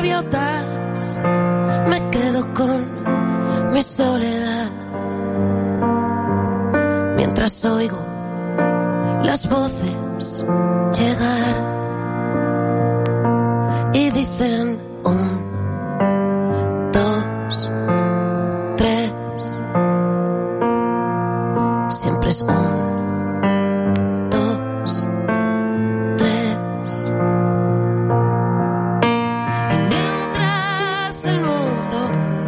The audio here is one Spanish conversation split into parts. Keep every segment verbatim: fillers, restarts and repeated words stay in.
gaviotas, me quedo con mi soledad, mientras oigo las voces llegar y dicen un, dos, tres, siempre es un, dos, tres. Y mientras el mundo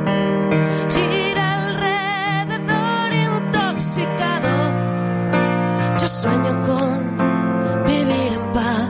gira alrededor intoxicado, yo sueño con vivir en paz.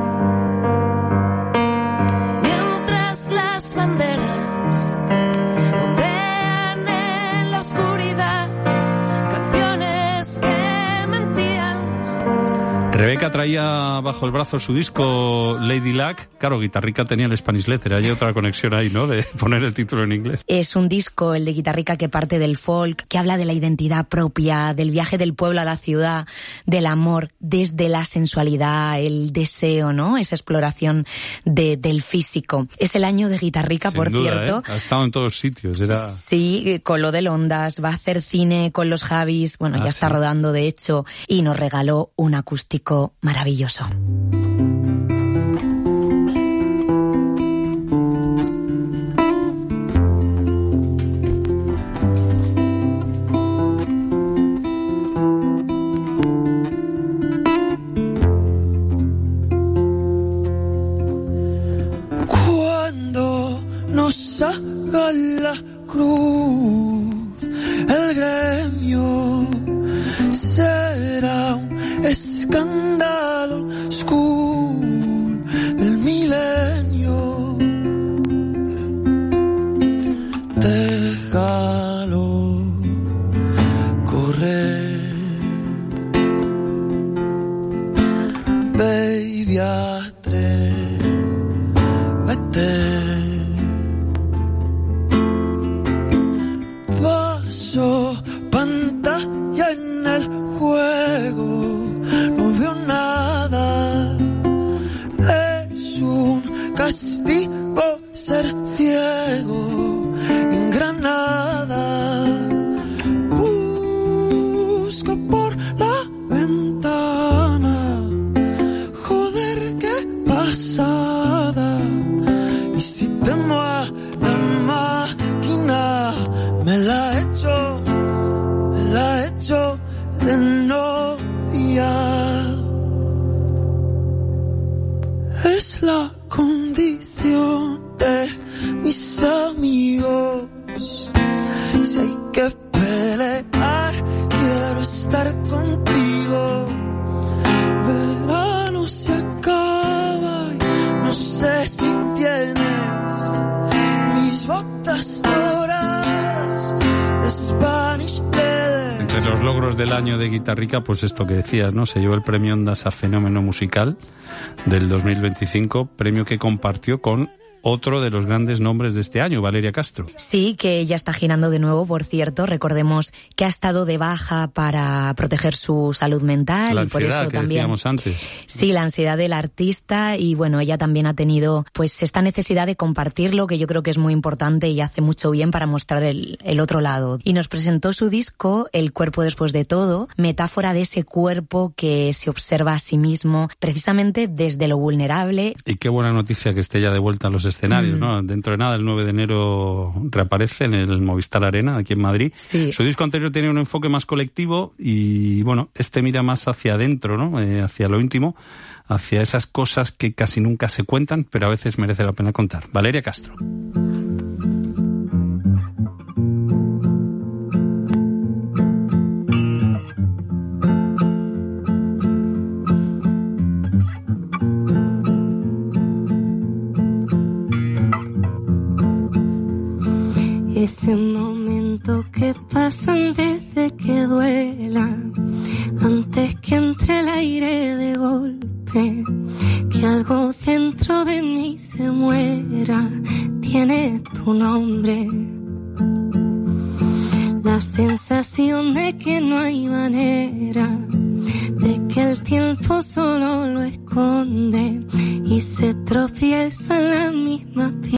Mientras las banderas ondean en la oscuridad, canciones que mentían. Rebeca traía bajo el brazo su disco Lady Luck. Claro, Guitarrica tenía el Spanish Leather. Hay otra conexión ahí, ¿no? De poner el título en inglés. Es un disco, el de Guitarrica, que parte del folk, que habla de la identidad propia, del viaje del pueblo a la ciudad, del amor, desde la sensualidad, el deseo, ¿no? Esa exploración de, del físico. Es el año de Guitarrica, Sin por duda, cierto. ¿eh? Ha estado en todos sitios. Era... Sí, con lo del Ondas, va a hacer cine con los Javis, bueno, Ah, ya está sí. rodando de hecho, y nos regaló un acústico maravilloso. Cuando nos haga la cruz, el gremio será un escándalo oscuro del milenio. Déjalo correr, baby, atrévete. Paso pantalla en el juego, no veo nada. Es un castigo ser ciego en Granada. Busco por la ventana, joder, qué pasada. Y si temo a la máquina, me la echo, me la echo de novia. Es la condición de mis amigos. Si hay que pelear, quiero estar contigo. Verano se acaba y no sé si tienes mis botas doradas de Spanish Leather. Entre los logros del año de Guitarrica, pues esto que decías, ¿no? Se llevó el premio Ondas a Fenómeno Musical del dos mil veinticinco, premio que compartió con otro de los grandes nombres de este año, Valeria Castro. Sí, que ya está girando de nuevo, por cierto. Recordemos que ha estado de baja para proteger su salud mental. La y por ansiedad eso que también, decíamos antes. Sí, la ansiedad del artista, y bueno, ella también ha tenido pues esta necesidad de compartirlo, que yo creo que es muy importante y hace mucho bien para mostrar el, el otro lado. Y nos presentó su disco, El cuerpo después de todo, metáfora de ese cuerpo que se observa a sí mismo precisamente desde lo vulnerable. Y qué buena noticia que esté ya de vuelta en los escenarios, mm. ¿no? Dentro de nada, el nueve de enero reaparece en el Movistar Arena, aquí en Madrid. Sí. Su disco anterior tenía un enfoque más colectivo y, bueno, este mira más hacia adentro, ¿no? Eh, hacia lo íntimo, hacia esas cosas que casi nunca se cuentan, pero a veces merece la pena contar. Valeria Castro. Ese momento que pasa antes de que duela, antes que entre el aire de golpe, que algo dentro de mí se muera, tiene tu nombre. La sensación de que no hay manera, de que el tiempo solo lo esconde y se tropieza en la misma piel.